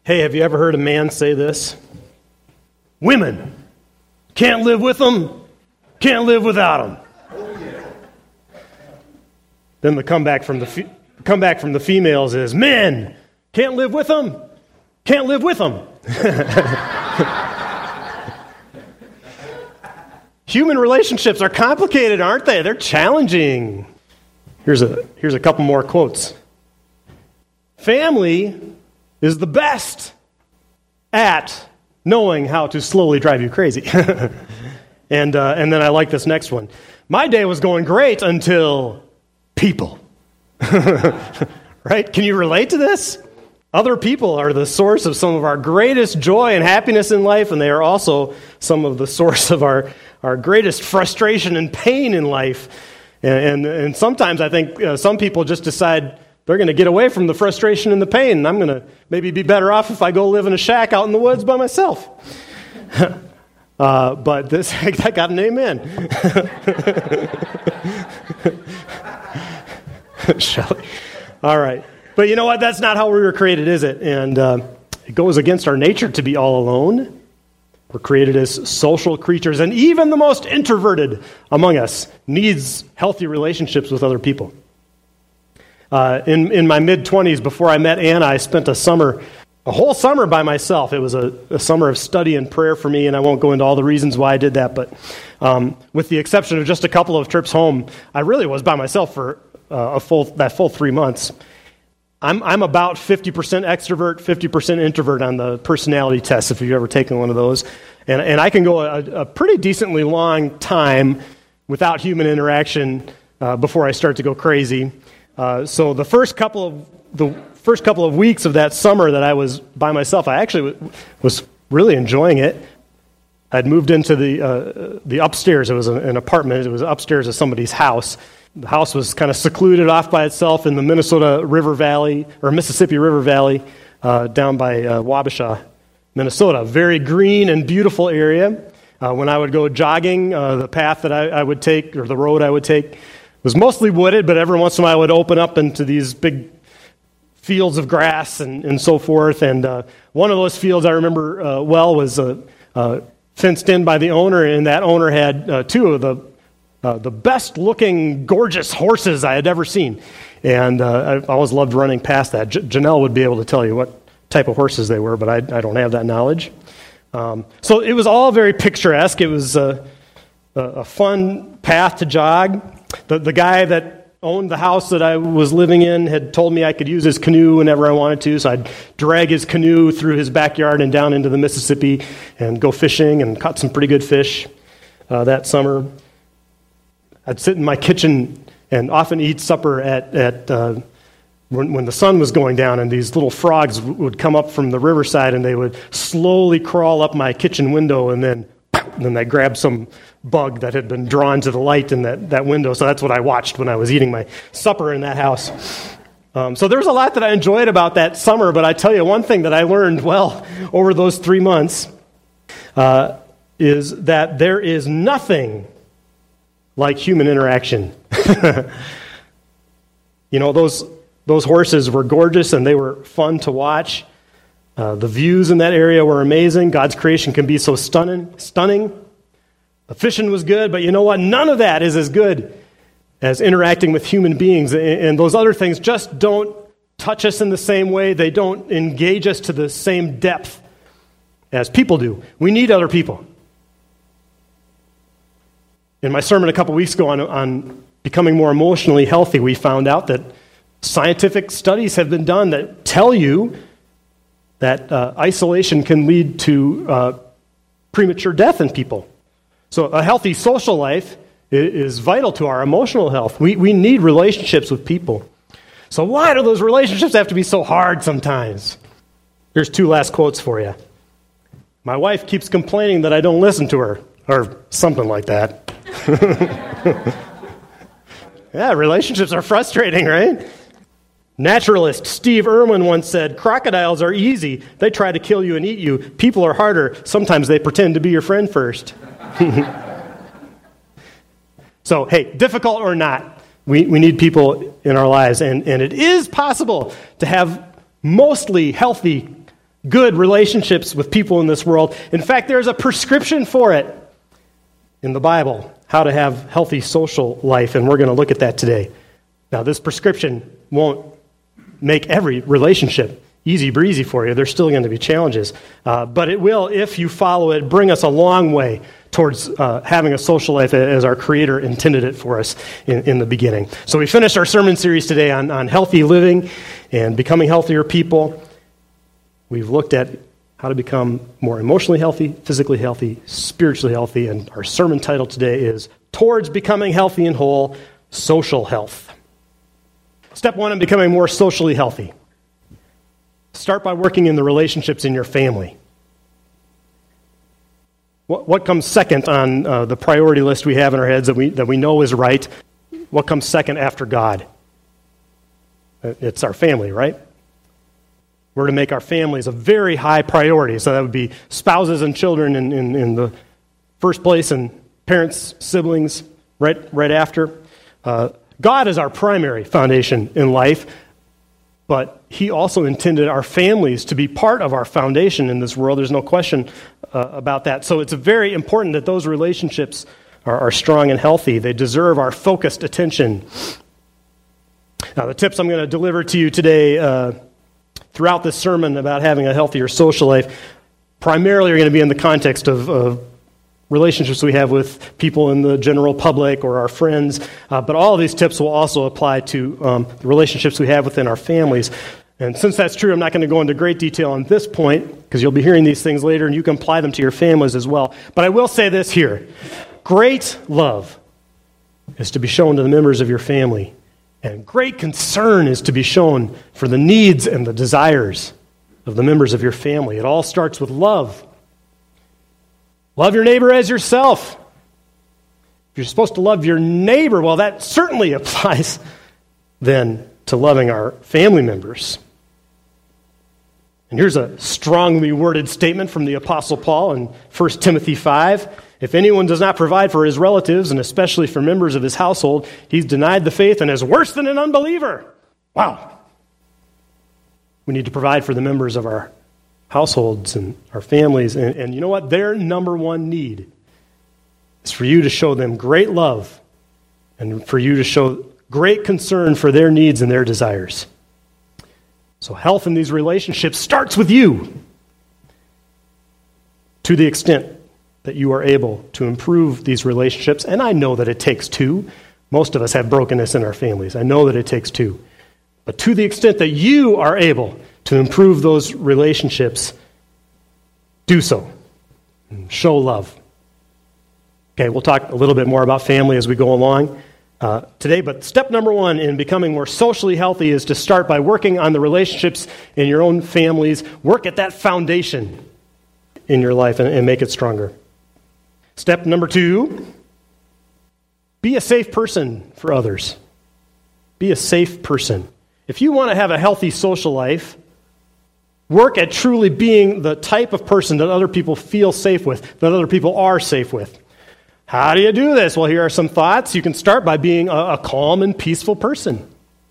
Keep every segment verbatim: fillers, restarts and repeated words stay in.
Hey, have you ever heard a man say this? Women, can't live with them, can't live without them. Oh, yeah. Then the comeback from the fe- comeback from the females is, men, can't live with them, can't live with them. Human relationships are complicated, aren't they? They're challenging. Here's a here's a couple more quotes. Family is the best at knowing how to slowly drive you crazy. and uh, and then I like this next one. My day was going great until people. Right? Can you relate to this? Other people are the source of some of our greatest joy and happiness in life, and they are also some of the source of our, our greatest frustration and pain in life. And, and, and sometimes I think uh, some people just decide they're going to get away from the frustration and the pain, and I'm going to maybe be better off if I go live in a shack out in the woods by myself. uh, but this, I got an amen. Shelley. All right. But you know what? That's not how we were created, is it? And uh, it goes against our nature to be all alone. We're created as social creatures, and even the most introverted among us needs healthy relationships with other people. Uh, in, in my mid-twenties, before I met Anna, I spent a summer, a whole summer by myself. It was a, a summer of study and prayer for me, and I won't go into all the reasons why I did that, but um, with the exception of just a couple of trips home, I really was by myself for uh, a full that full three months. I'm I'm about fifty percent extrovert, fifty percent introvert on the personality test, if you've ever taken one of those. And and I can go a, a pretty decently long time without human interaction uh, before I start to go crazy. Uh, so the first couple of the first couple of weeks of that summer that I was by myself, I actually w- was really enjoying it. I'd moved into the uh, the upstairs. It was an apartment. It was upstairs of somebody's house. The house was kind of secluded off by itself in the Minnesota River Valley, or Mississippi River Valley, uh, down by uh, Wabasha, Minnesota. Very green and beautiful area. Uh, when I would go jogging, uh, the path that I, I would take, or the road I would take, was mostly wooded, but every once in a while I would open up into these big fields of grass and, and so forth. And uh, one of those fields I remember uh, well was uh, uh, fenced in by the owner, and that owner had uh, two of the Uh, the best-looking, gorgeous horses I had ever seen. And uh, I always loved running past that. J- Janelle would be able to tell you what type of horses they were, but I, I don't have that knowledge. Um, so it was all very picturesque. It was uh, a, a fun path to jog. The, the guy that owned the house that I was living in had told me I could use his canoe whenever I wanted to, so I'd drag his canoe through his backyard and down into the Mississippi and go fishing and caught some pretty good fish uh, that summer. I'd sit in my kitchen and often eat supper at, at uh, when, when the sun was going down, and these little frogs w- would come up from the riverside, and they would slowly crawl up my kitchen window, and then and then they'd grab some bug that had been drawn to the light in that, that window. So that's what I watched when I was eating my supper in that house. Um, so there's a lot that I enjoyed about that summer, but I tell you one thing that I learned, well, over those three months uh, is that there is nothing like human interaction. You know, those those horses were gorgeous and they were fun to watch. Uh, the views in that area were amazing. God's creation can be so stunning. Stunning. The fishing was good, but you know what? None of that is as good as interacting with human beings. And those other things just don't touch us in the same way. They don't engage us to the same depth as people do. We need other people. In my sermon a couple weeks ago on, on becoming more emotionally healthy, we found out that scientific studies have been done that tell you that uh, isolation can lead to uh, premature death in people. So a healthy social life is, is vital to our emotional health. We, we need relationships with people. So why do those relationships have to be so hard sometimes? Here's two last quotes for you. My wife keeps complaining that I don't listen to her, or something like that. Yeah, relationships are frustrating, right? Naturalist Steve Irwin once said, crocodiles are easy. They try to kill you and eat you. People are harder. Sometimes they pretend to be your friend first. So, hey, difficult or not, we, we need people in our lives. And, and it is possible to have mostly healthy good relationships with people in this world. In fact, there's a prescription for it in the Bible, how to have healthy social life, and we're going to look at that today. Now, this prescription won't make every relationship easy breezy for you. There's still going to be challenges, uh, but it will, if you follow it, bring us a long way towards uh, having a social life as our Creator intended it for us in, in the beginning. So we finished our sermon series today on, on healthy living and becoming healthier people. We've looked at how to become more emotionally healthy, physically healthy, spiritually healthy, and our sermon title today is Towards Becoming Healthy and Whole, Social Health. Step one in becoming more socially healthy. Start by working in the relationships in your family. What, what comes second on uh, the priority list we have in our heads that we, that we know is right? What comes second after God? It's our family, right? We're to make our families a very high priority. So that would be spouses and children in, in, in the first place, and parents, siblings right, right after. Uh, God is our primary foundation in life, but He also intended our families to be part of our foundation in this world. There's no question uh, about that. So it's very important that those relationships are, are strong and healthy. They deserve our focused attention. Now, the tips I'm going to deliver to you today uh, throughout this sermon about having a healthier social life primarily are going to be in the context of, of relationships we have with people in the general public or our friends, uh, but all of these tips will also apply to um, the relationships we have within our families. And since that's true, I'm not going to go into great detail on this point, because you'll be hearing these things later, and you can apply them to your families as well. But I will say this here. Great love is to be shown to the members of your family, and great concern is to be shown for the needs and the desires of the members of your family. It all starts with love. Love your neighbor as yourself. If you're supposed to love your neighbor, well, that certainly applies then to loving our family members. And here's a strongly worded statement from the Apostle Paul in First Timothy five. If anyone does not provide for his relatives, and especially for members of his household, he's denied the faith and is worse than an unbeliever. Wow. We need to provide for the members of our households and our families. And, and you know what? Their number one need is for you to show them great love and for you to show great concern for their needs and their desires. So health in these relationships starts with you. To the extent that you are able to improve these relationships, and I know that it takes two. Most of us have brokenness in our families. I know that it takes two. But to the extent that you are able to improve those relationships, do so. Show love. Okay, we'll talk a little bit more about family as we go along uh, today, but step number one in becoming more socially healthy is to start by working on the relationships in your own families. Work at that foundation in your life and, and make it stronger. Step number two, be a safe person for others. Be a safe person. If you want to have a healthy social life, work at truly being the type of person that other people feel safe with, that other people are safe with. How do you do this? Well, here are some thoughts. You can start by being a, a calm and peaceful person.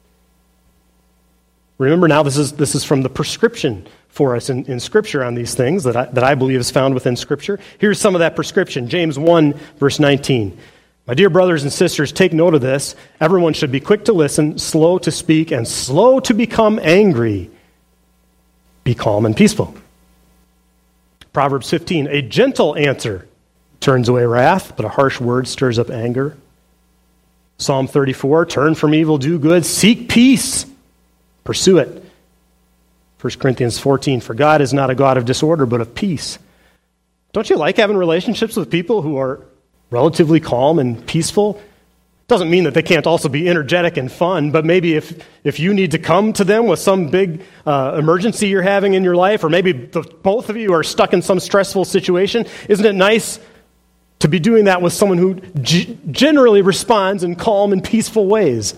Remember now, this is this is from the prescription for us in, in Scripture on these things that I, that I believe is found within Scripture. Here's some of that prescription. James one, verse nineteen. My dear brothers and sisters, take note of this. Everyone should be quick to listen, slow to speak, and slow to become angry. Be calm and peaceful. Proverbs fifteen, a gentle answer turns away wrath, but a harsh word stirs up anger. Psalm thirty-four, turn from evil, do good, seek peace, pursue it. First Corinthians fourteen, for God is not a God of disorder, but of peace. Don't you like having relationships with people who are relatively calm and peaceful? Doesn't mean that they can't also be energetic and fun, but maybe if, if you need to come to them with some big uh, emergency you're having in your life, or maybe the, both of you are stuck in some stressful situation, isn't it nice to be doing that with someone who g- generally responds in calm and peaceful ways?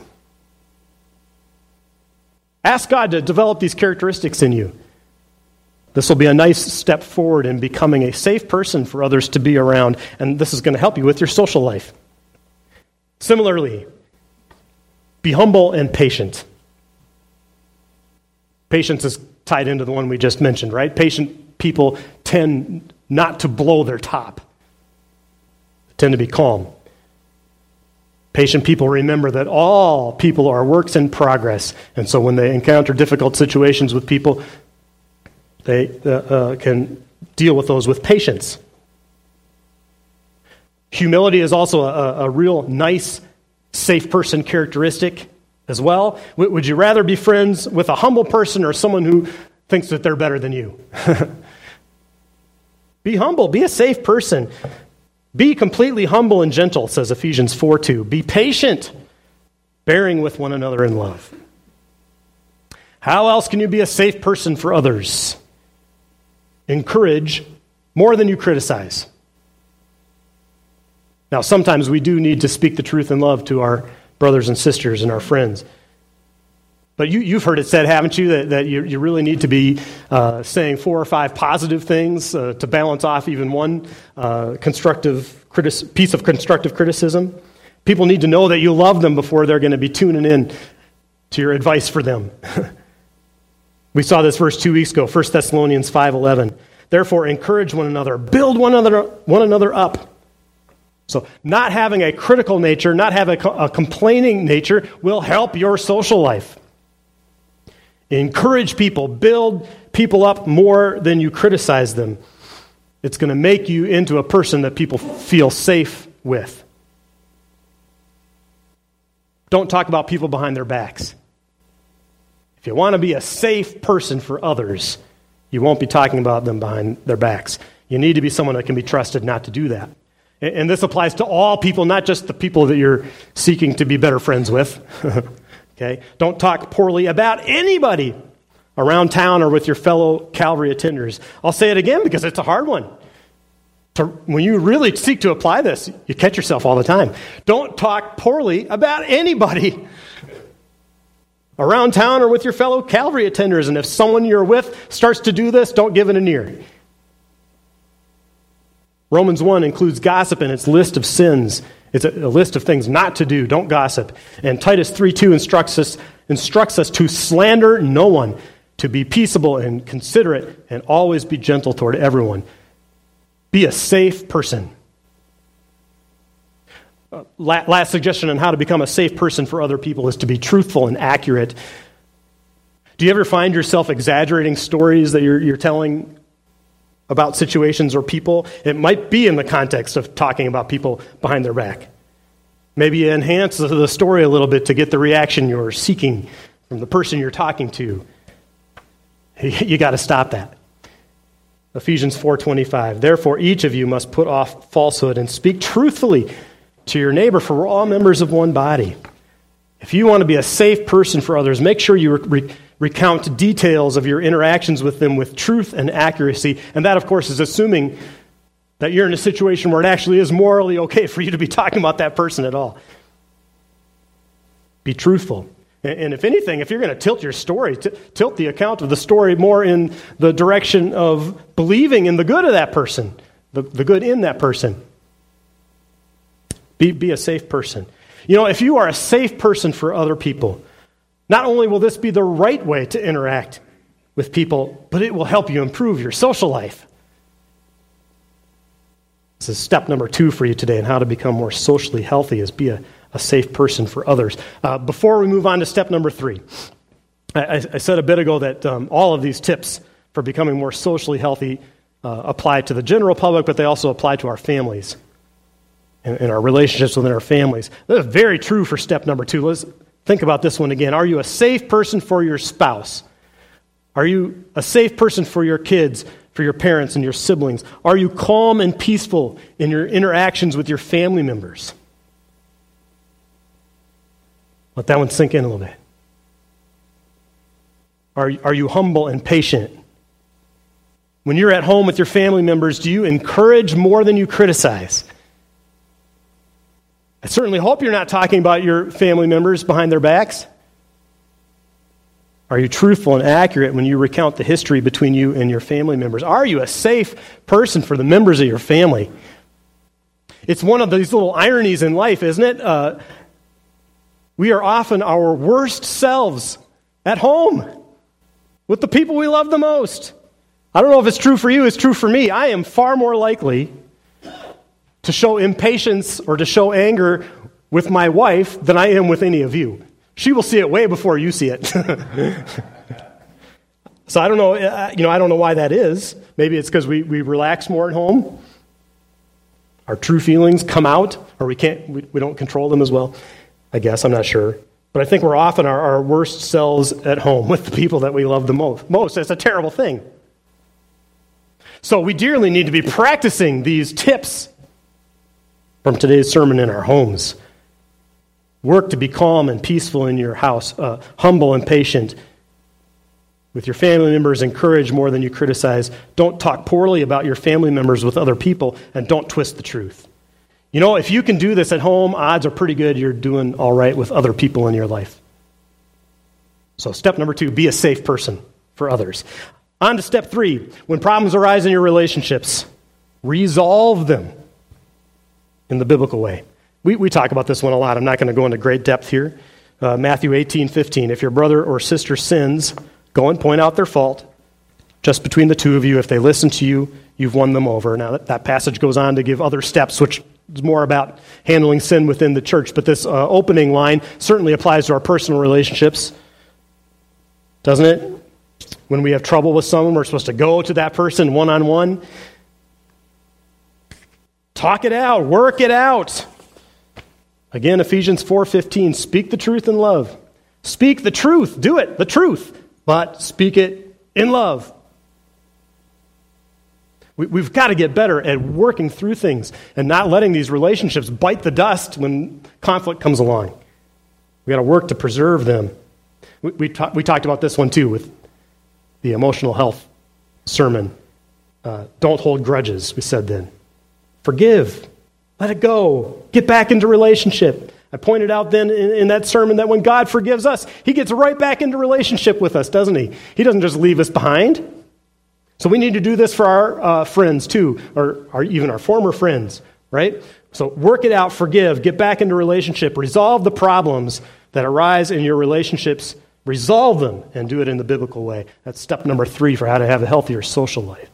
Ask God to develop these characteristics in you. This will be a nice step forward in becoming a safe person for others to be around, and this is going to help you with your social life. Similarly, be humble and patient. Patience is tied into the one we just mentioned, right? Patient people tend not to blow their top, they tend to be calm. Patient people remember that all people are works in progress, and so when they encounter difficult situations with people, they uh, uh, can deal with those with patience. Humility is also a, a real nice, safe person characteristic as well. W- would you rather be friends with a humble person or someone who thinks that they're better than you? Be humble. Be a safe person. Be completely humble and gentle, says Ephesians four two. Be patient, bearing with one another in love. How else can you be a safe person for others? Encourage more than you criticize. Now, sometimes we do need to speak the truth in love to our brothers and sisters and our friends. But you, you've heard it said, haven't you, that, that you, you really need to be uh, saying four or five positive things uh, to balance off even one uh, constructive critis- piece of constructive criticism? People need to know that you love them before they're going to be tuning in to your advice for them. We saw this verse two weeks ago, First Thessalonians five eleven. Therefore, encourage one another, build one another, one another up. So not having a critical nature, not having a, a complaining nature will help your social life. Encourage people, build people up more than you criticize them. It's going to make you into a person that people feel safe with. Don't talk about people behind their backs. If you want to be a safe person for others, you won't be talking about them behind their backs. You need to be someone that can be trusted not to do that. And this applies to all people, not just the people that you're seeking to be better friends with. Okay? Don't talk poorly about anybody around town or with your fellow Calvary attenders. I'll say it again because it's a hard one. To, when you really seek to apply this, you catch yourself all the time. Don't talk poorly about anybody around town or with your fellow Calvary attenders. And if someone you're with starts to do this, don't give it an ear. Romans one includes gossip in its list of sins. It's a, a list of things not to do. Don't gossip. And Titus three two instructs us, instructs us to slander no one, to be peaceable and considerate, and always be gentle toward everyone. Be a safe person. Uh, la- last suggestion on how to become a safe person for other people is to be truthful and accurate. Do you ever find yourself exaggerating stories that you're, you're telling about situations or people? It might be in the context of talking about people behind their back. Maybe you enhance the story a little bit to get the reaction you're seeking from the person you're talking to. You got to stop that. Ephesians four twenty-five. Therefore, each of you must put off falsehood and speak truthfully to your neighbor, for we're all members of one body. If you want to be a safe person for others, make sure you re- recount details of your interactions with them with truth and accuracy. And that, of course, is assuming that you're in a situation where it actually is morally okay for you to be talking about that person at all. Be truthful. And if anything, if you're going to tilt your story, t- tilt the account of the story more in the direction of believing in the good of that person, the, the good in that person. Be, be a safe person. You know, if you are a safe person for other people, not only will this be the right way to interact with people, but it will help you improve your social life. This is step number two for you today in how to become more socially healthy, is be a, a safe person for others. Uh, before we move on to step number three, I, I said a bit ago that um, all of these tips for becoming more socially healthy uh, apply to the general public, but they also apply to our families and, and our relationships within our families. That is very true for step number two. Let's think about this one again. Are you a safe person for your spouse? Are you a safe person for your kids, for your parents and your siblings? Are you calm and peaceful in your interactions with your family members? Let that one sink in a little bit. Are, are you humble and patient? When you're at home with your family members, do you encourage more than you criticize? I certainly hope you're not talking about your family members behind their backs. Are you truthful and accurate when you recount the history between you and your family members? Are you a safe person for the members of your family? It's one of these little ironies in life, isn't it? Uh, we are often our worst selves at home with the people we love the most. I don't know if it's true for you, it's true for me. I am far more likely to show impatience or to show anger with my wife than I am with any of you. She will see it way before you see it. So I don't know, you know, I don't know why that is. Maybe it's because we, we relax more at home. Our true feelings come out, or we can't, we, we don't control them as well. I guess, I'm not sure. But I think we're often our, our worst selves at home with the people that we love the most. Most, that's a terrible thing. So we dearly need to be practicing these tips from today's sermon in our homes. Work to be calm and peaceful in your house, uh, humble and patient. With your family members, encourage more than you criticize. Don't talk poorly about your family members with other people, and don't twist the truth. You know, if you can do this at home, odds are pretty good you're doing all right with other people in your life. So step number two, be a safe person for others. On to step three, when problems arise in your relationships, resolve them in the biblical way. We, we talk about this one a lot. I'm not going to go into great depth here. Uh, Matthew eighteen fifteen, if your brother or sister sins, go and point out their fault. Just between the two of you, if they listen to you, you've won them over. Now, that, that passage goes on to give other steps, which is more about handling sin within the church. But this uh, opening line certainly applies to our personal relationships, doesn't it? When we have trouble with someone, we're supposed to go to that person one-on-one. Talk it out. Work it out. Again, Ephesians four fifteen, speak the truth in love. Speak the truth. Do it, the truth. But speak it in love. We, we've got to get better at working through things and not letting these relationships bite the dust when conflict comes along. We've got to work to preserve them. We, we, ta- we talked about this one too with the emotional health sermon. Uh, don't hold grudges, we said then. Forgive. Let it go. Get back into relationship. I pointed out then in, in that sermon that when God forgives us, he gets right back into relationship with us, doesn't he? He doesn't just leave us behind. So we need to do this for our uh, friends too, or, or even our former friends, right? So work it out, forgive, get back into relationship, resolve the problems that arise in your relationships, resolve them, and do it in the biblical way. That's step number three for how to have a healthier social life.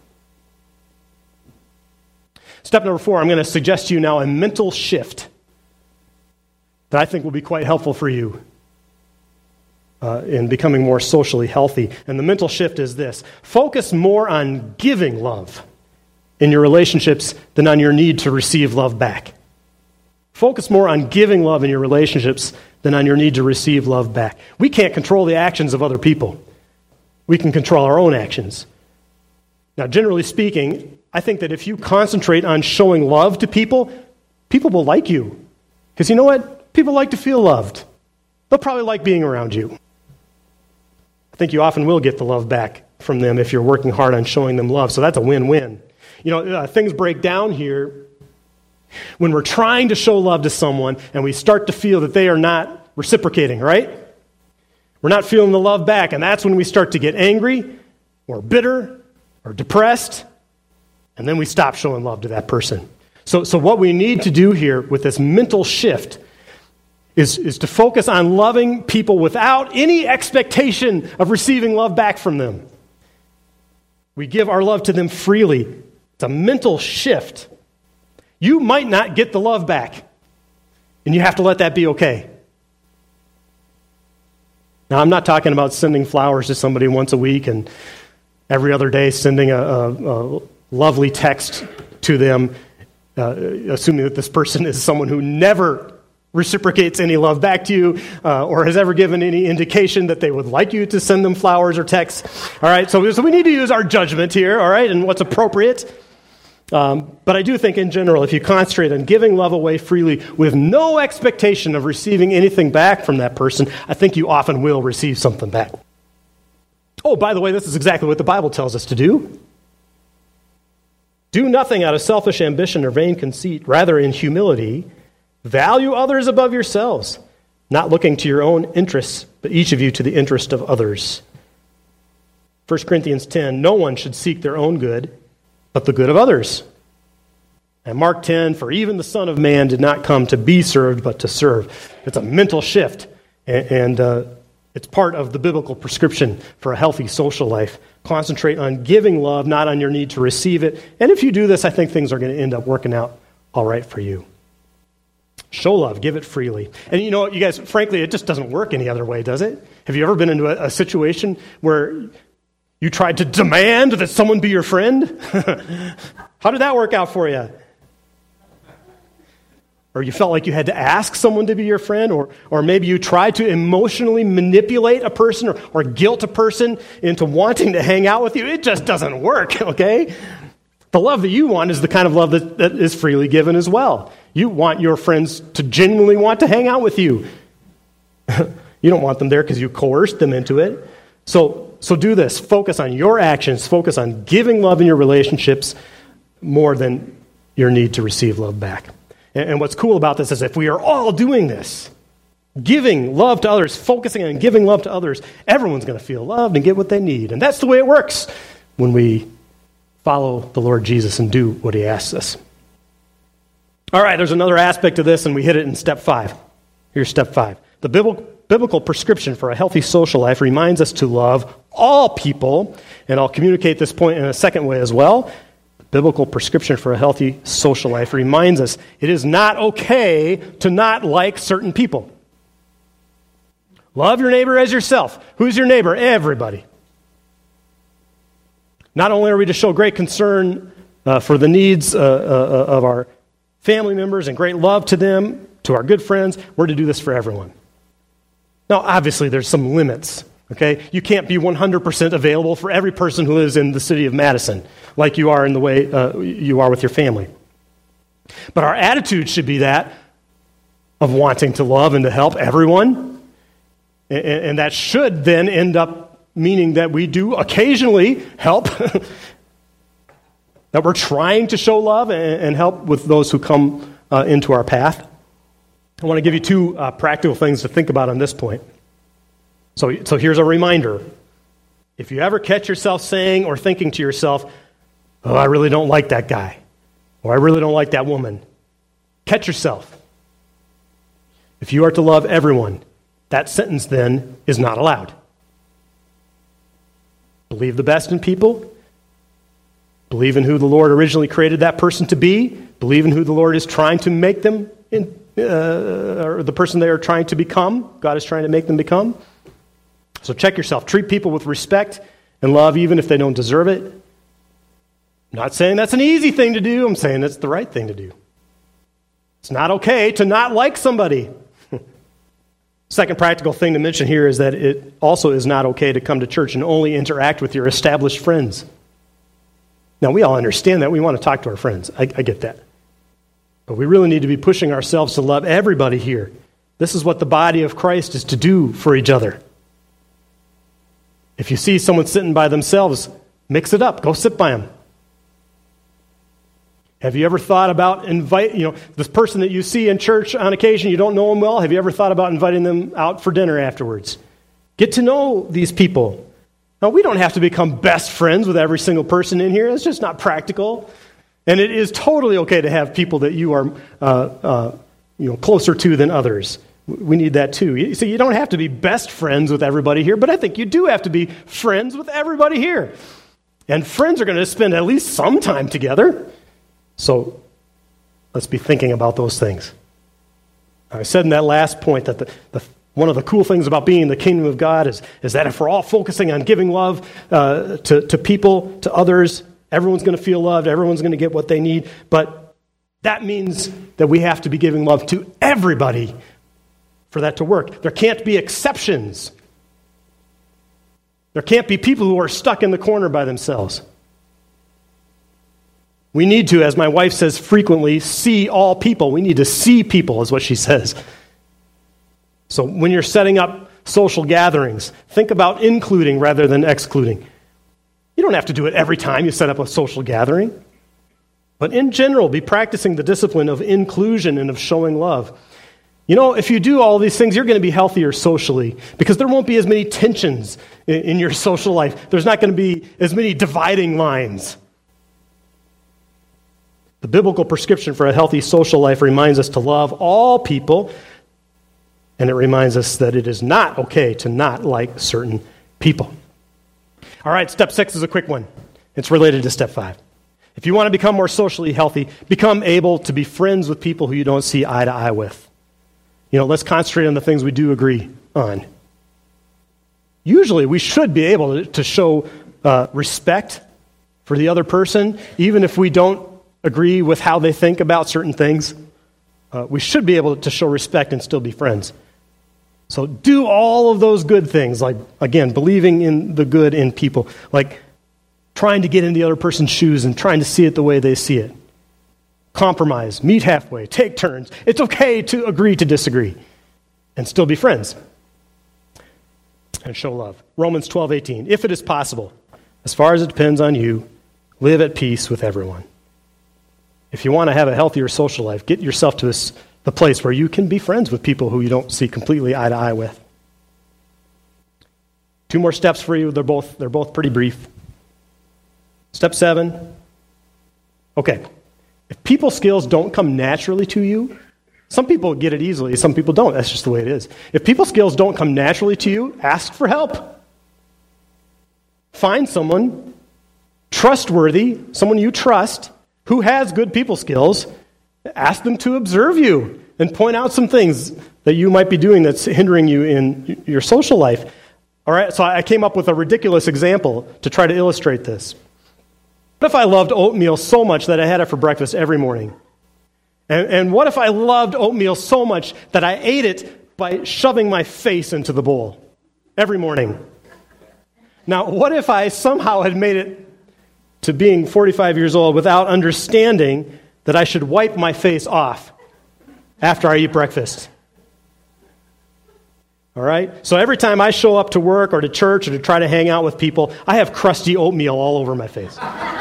Step number four, I'm going to suggest to you now a mental shift that I think will be quite helpful for you uh, in becoming more socially healthy. And the mental shift is this. Focus more on giving love in your relationships than on your need to receive love back. Focus more on giving love in your relationships than on your need to receive love back. We can't control the actions of other people. We can control our own actions. Now, generally speaking, I think that if you concentrate on showing love to people, people will like you. Because you know what? People like to feel loved. They'll probably like being around you. I think you often will get the love back from them if you're working hard on showing them love. So that's a win-win. You know, uh, things break down here when we're trying to show love to someone and we start to feel that they are not reciprocating, right? We're not feeling the love back, and that's when we start to get angry or bitter or depressed, and then we stop showing love to that person. So, so what we need to do here with this mental shift is, is to focus on loving people without any expectation of receiving love back from them. We give our love to them freely. It's a mental shift. You might not get the love back, and you have to let that be okay. Now, I'm not talking about sending flowers to somebody once a week and every other day sending a, a, a lovely text to them, uh, assuming that this person is someone who never reciprocates any love back to you uh, or has ever given any indication that they would like you to send them flowers or texts. All right, so, so we need to use our judgment here, all right, and what's appropriate. Um, but I do think in general, if you concentrate on giving love away freely with no expectation of receiving anything back from that person, I think you often will receive something back. Oh, by the way, this is exactly what the Bible tells us to do. Do nothing out of selfish ambition or vain conceit. Rather, in humility, value others above yourselves, not looking to your own interests, but each of you to the interest of others. First Corinthians ten, no one should seek their own good, but the good of others. And Mark ten, for even the Son of Man did not come to be served, but to serve. It's a mental shift. And, and uh, It's part of the biblical prescription for a healthy social life. Concentrate on giving love, not on your need to receive it. And if you do this, I think things are going to end up working out all right for you. Show love, give it freely. And you know what, you guys, frankly, it just doesn't work any other way, does it? Have you ever been into a, a situation where you tried to demand that someone be your friend? How did that work out for you? Or you felt like you had to ask someone to be your friend, or or maybe you tried to emotionally manipulate a person or, or guilt a person into wanting to hang out with you. It just doesn't work, okay? The love that you want is the kind of love that, that is freely given as well. You want your friends to genuinely want to hang out with you. You don't want them there because you coerced them into it. So, so do this. Focus on your actions. Focus on giving love in your relationships more than your need to receive love back. And what's cool about this is if we are all doing this, giving love to others, focusing on giving love to others, everyone's going to feel loved and get what they need. And that's the way it works when we follow the Lord Jesus and do what he asks us. All right, there's another aspect of this, and we hit it in step five. Here's step five. The biblical prescription for a healthy social life reminds us to love all people, and I'll communicate this point in a second way as well. Biblical prescription for a healthy social life reminds us it is not okay to not like certain people. Love your neighbor as yourself. Who's your neighbor? Everybody. Not only are we to show great concern uh, for the needs uh, uh, of our family members and great love to them, to our good friends, we're to do this for everyone. Now, obviously, there's some limits. Okay, you can't be one hundred percent available for every person who lives in the city of Madison, like you are in the way uh, you are with your family. But our attitude should be that of wanting to love and to help everyone, and, and that should then end up meaning that we do occasionally help, that we're trying to show love and, and help with those who come uh, into our path. I want to give you two uh, practical things to think about on this point. So, so here's a reminder. If you ever catch yourself saying or thinking to yourself, oh, I really don't like that guy, or I really don't like that woman, catch yourself. If you are to love everyone, that sentence then is not allowed. Believe the best in people. Believe in who the Lord originally created that person to be. Believe in who the Lord is trying to make them, in, uh, or the person they are trying to become. God is trying to make them become. So check yourself. Treat people with respect and love even if they don't deserve it. I'm not saying that's an easy thing to do. I'm saying that's the right thing to do. It's not okay to not like somebody. Second practical thing to mention here is that it also is not okay to come to church and only interact with your established friends. Now, we all understand that. We want to talk to our friends. I, I get that. But we really need to be pushing ourselves to love everybody here. This is what the body of Christ is to do for each other. If you see someone sitting by themselves, mix it up. Go sit by them. Have you ever thought about invite, you know, this person that you see in church on occasion, you don't know them well, have you ever thought about inviting them out for dinner afterwards? Get to know these people. Now, we don't have to become best friends with every single person in here. It's just not practical. And it is totally okay to have people that you are uh, uh, you know, closer to than others. We need that too. So you don't have to be best friends with everybody here, but I think you do have to be friends with everybody here. And friends are going to spend at least some time together. So let's be thinking about those things. I said in that last point that the, the one of the cool things about being in the kingdom of God is, is that if we're all focusing on giving love uh, to, to people, to others, everyone's going to feel loved, everyone's going to get what they need. But that means that we have to be giving love to everybody for that to work. There can't be exceptions. There can't be people who are stuck in the corner by themselves. We need to, as my wife says frequently, see all people. We need to see people, is what she says. So when you're setting up social gatherings, think about including rather than excluding. You don't have to do it every time you set up a social gathering. But in general, be practicing the discipline of inclusion and of showing love. You know, if you do all these things, you're going to be healthier socially because there won't be as many tensions in, in your social life. There's not going to be as many dividing lines. The biblical prescription for a healthy social life reminds us to love all people And it reminds us that it is not okay to not like certain people. All right, step six is a quick one. It's related to step five. If you want to become more socially healthy, become able to be friends with people who you don't see eye to eye with. You know, let's concentrate on the things we do agree on. Usually, we should be able to show uh, respect for the other person, even if we don't agree with how they think about certain things. Uh, we should be able to show respect and still be friends. So do all of those good things, like, again, believing in the good in people, like trying to get in the other person's shoes and trying to see it the way they see it. Compromise, meet halfway, take turns. It's okay to agree to disagree and still be friends and show love. Romans twelve eighteen, if it is possible, as far as it depends on you, live at peace with everyone. If you want to have a healthier social life, get yourself to this, the place where you can be friends with people who you don't see completely eye to eye with. Two more steps for you. They're both, they're both pretty brief. Step seven. Okay. If people skills don't come naturally to you, some people get it easily, some people don't. That's just the way it is. If people skills don't come naturally to you, ask for help. Find someone trustworthy, someone you trust, who has good people skills. Ask them to observe you and point out some things that you might be doing that's hindering you in your social life. All right, so I came up with a ridiculous example to try to illustrate this. What if I loved oatmeal so much that I had it for breakfast every morning? And, and what if I loved oatmeal so much that I ate it by shoving my face into the bowl every morning? Now, what if I somehow had made it to being forty-five years old without understanding that I should wipe my face off after I eat breakfast? All right? So every time I show up to work or to church or to try to hang out with people, I have crusty oatmeal all over my face.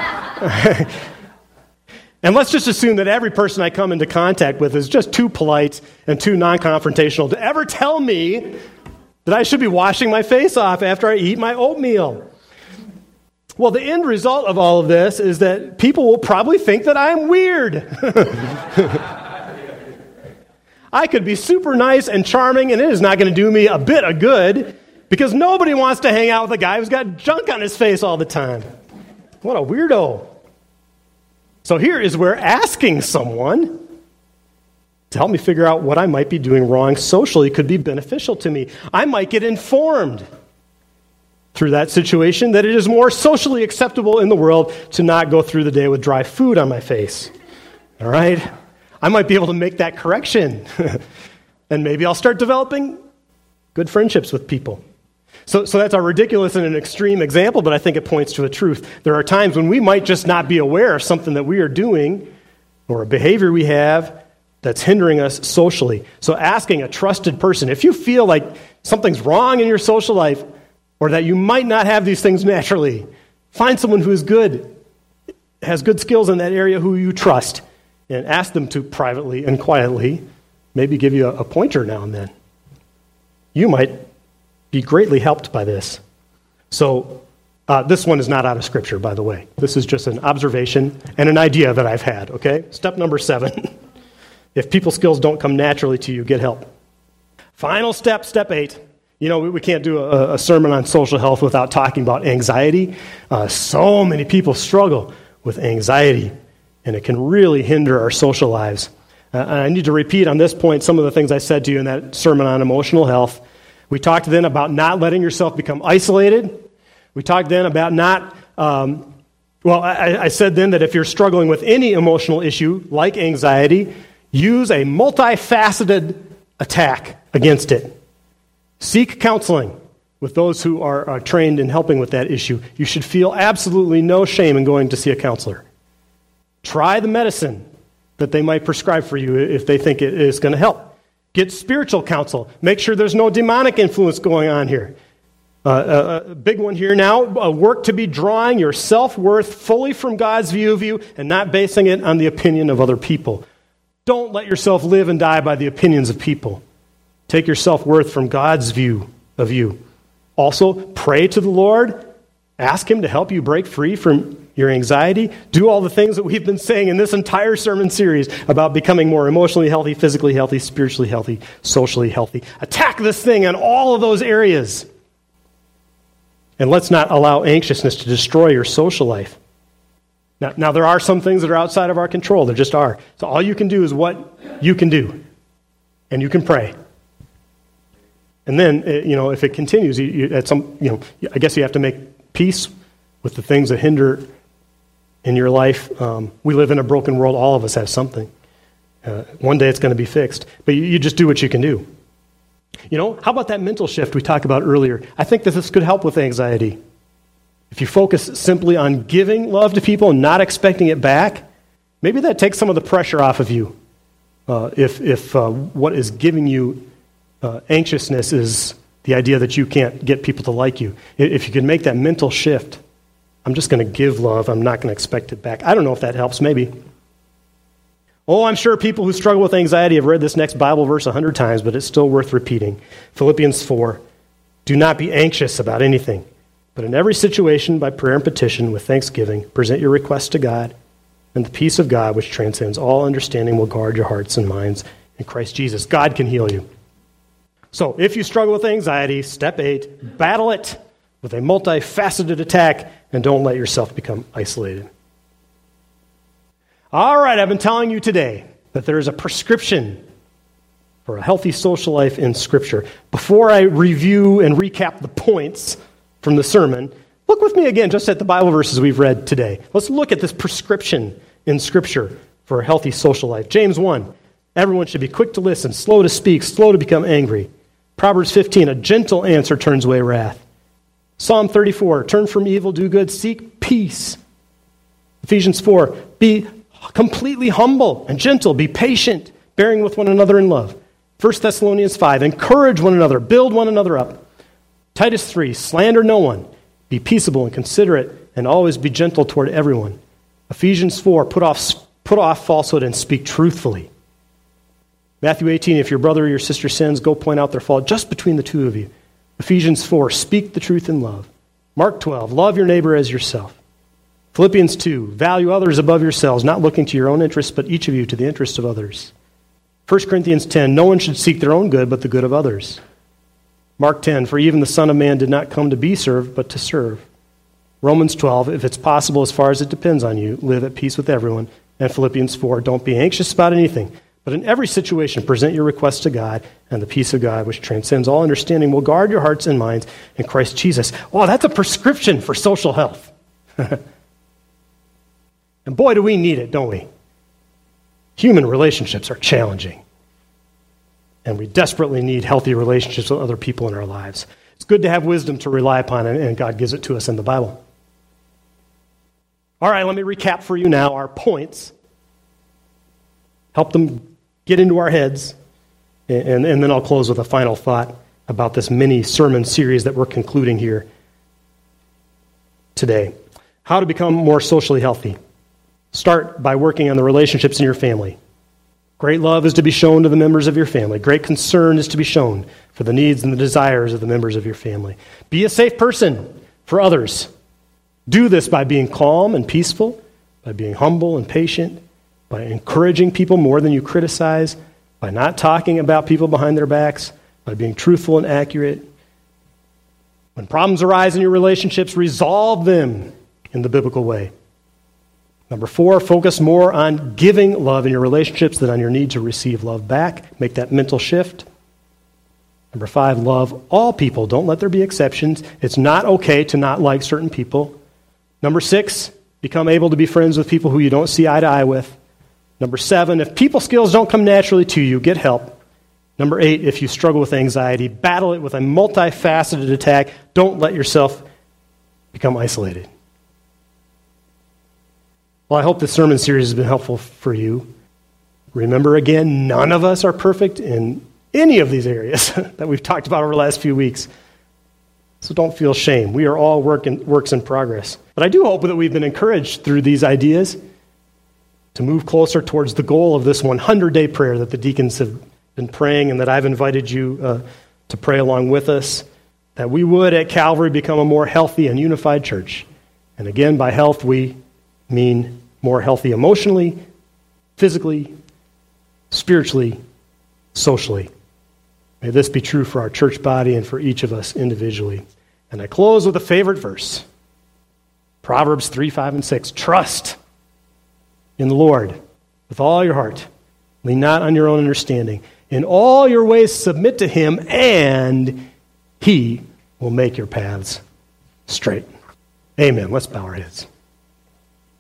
And let's just assume that every person I come into contact with is just too polite and too non-confrontational to ever tell me that I should be washing my face off after I eat my oatmeal. Well, the end result of all of this is that people will probably think that I'm weird. I could be super nice and charming, and it is not going to do me a bit of good because nobody wants to hang out with a guy who's got junk on his face all the time. What a weirdo. So here is where asking someone to help me figure out what I might be doing wrong socially could be beneficial to me. I might get informed through that situation that it is more socially acceptable in the world to not go through the day with dry food on my face. All right? I might be able to make that correction. And maybe I'll start developing good friendships with people. So, so that's a ridiculous and an extreme example, but I think it points to a truth. There are times when we might just not be aware of something that we are doing or a behavior we have that's hindering us socially. So asking a trusted person, if you feel like something's wrong in your social life or that you might not have these things naturally, find someone who is good, has good skills in that area who you trust, and ask them to privately and quietly maybe give you a, a pointer now and then. You might be greatly helped by this. So uh, this one is not out of Scripture, by the way. This is just an observation and an idea that I've had, okay? Step number seven. If people skills don't come naturally to you, get help. Final step, step eight. You know, we, we can't do a, a sermon on social health without talking about anxiety. Uh, so many people struggle with anxiety, and it can really hinder our social lives. Uh, and I need to repeat on this point some of the things I said to you in that sermon on emotional health. We talked then about not letting yourself become isolated. We talked then about not, um, well, I, I said then that if you're struggling with any emotional issue like anxiety, use a multifaceted attack against it. Seek counseling with those who are, are trained in helping with that issue. You should feel absolutely no shame in going to see a counselor. Try the medicine that they might prescribe for you if they think it is going to help. Get spiritual counsel. Make sure there's no demonic influence going on here. Uh, a, a big one here now, uh, work to be drawing your self-worth fully from God's view of you and not basing it on the opinion of other people. Don't let yourself live and die by the opinions of people. Take your self-worth from God's view of you. Also, pray to the Lord. Ask Him to help you break free from your anxiety. Do all the things that we've been saying in this entire sermon series about becoming more emotionally healthy, physically healthy, spiritually healthy, socially healthy. Attack this thing in all of those areas. And let's not allow anxiousness to destroy your social life. Now, now, there are some things that are outside of our control. There just are. So all you can do is what you can do. And you can pray. And then, you know, if it continues, you, you, at some, you know, I guess you have to make peace with the things that hinder in your life. Um, we live in a broken world. All of us have something. Uh, one day it's going to be fixed. But you, you just do what you can do. You know, how about that mental shift we talked about earlier? I think that this could help with anxiety. If you focus simply on giving love to people and not expecting it back, maybe that takes some of the pressure off of you. Uh, if if uh, what is giving you uh, anxiousness is the idea that you can't get people to like you. If you can make that mental shift, I'm just going to give love, I'm not going to expect it back. I don't know if that helps, maybe. Oh, I'm sure people who struggle with anxiety have read this next Bible verse a hundred times, but it's still worth repeating. Philippians four, do not be anxious about anything, but in every situation, by prayer and petition, with thanksgiving, present your requests to God, and the peace of God, which transcends all understanding, will guard your hearts and minds in Christ Jesus. God can heal you. So, if you struggle with anxiety, step eight, battle it with a multifaceted attack, and don't let yourself become isolated. All right, I've been telling you today that there is a prescription for a healthy social life in Scripture. Before I review and recap the points from the sermon, look with me again just at the Bible verses we've read today. Let's look at this prescription in Scripture for a healthy social life. James one, everyone should be quick to listen, slow to speak, slow to become angry. Proverbs fifteen, a gentle answer turns away wrath. Psalm thirty-four, turn from evil, do good, seek peace. Ephesians four, be completely humble and gentle, be patient, bearing with one another in love. First Thessalonians five, encourage one another, build one another up. Titus three, slander no one, be peaceable and considerate, and always be gentle toward everyone. Ephesians four, put off, put off falsehood and speak truthfully. Matthew eighteen, if your brother or your sister sins, go point out their fault just between the two of you. Ephesians four, speak the truth in love. Mark twelve, love your neighbor as yourself. Philippians two, value others above yourselves, not looking to your own interests, but each of you to the interest of others. First Corinthians ten, no one should seek their own good, but the good of others. Mark ten, for even the Son of Man did not come to be served, but to serve. Romans twelve, if it's possible, as far as it depends on you, live at peace with everyone. And Philippians four, don't be anxious about anything, but in every situation, present your requests to God, and the peace of God, which transcends all understanding, will guard your hearts and minds in Christ Jesus. Wow, that's a prescription for social health. And boy, do we need it, don't we? Human relationships are challenging. And we desperately need healthy relationships with other people in our lives. It's good to have wisdom to rely upon, and God gives it to us in the Bible. All right, let me recap for you now our points. Help them get into our heads. And, and then I'll close with a final thought about this mini sermon series that we're concluding here today. How to become more socially healthy. Start by working on the relationships in your family. Great love is to be shown to the members of your family. Great concern is to be shown for the needs and the desires of the members of your family. Be a safe person for others. Do this by being calm and peaceful, by being humble and patient, by encouraging people more than you criticize, by not talking about people behind their backs, by being truthful and accurate. When problems arise in your relationships, resolve them in the biblical way. Number four, focus more on giving love in your relationships than on your need to receive love back. Make that mental shift. Number five, love all people. Don't let there be exceptions. It's not okay to not like certain people. Number six, become able to be friends with people who you don't see eye to eye with. Number seven, if people skills don't come naturally to you, get help. Number eight, if you struggle with anxiety, battle it with a multifaceted attack. Don't let yourself become isolated. Well, I hope this sermon series has been helpful for you. Remember again, none of us are perfect in any of these areas that we've talked about over the last few weeks. So don't feel shame. We are all work in, works in progress. But I do hope that we've been encouraged through these ideas to move closer towards the goal of this hundred-day prayer that the deacons have been praying and that I've invited you uh, to pray along with us, that we would at Calvary become a more healthy and unified church. And again, by health, we mean more healthy emotionally, physically, spiritually, socially. May this be true for our church body and for each of us individually. And I close with a favorite verse. Proverbs three, five, and six. Trust in the Lord with all your heart. Lean not on your own understanding. In all your ways submit to him, and he will make your paths straight. Amen. Let's bow our heads.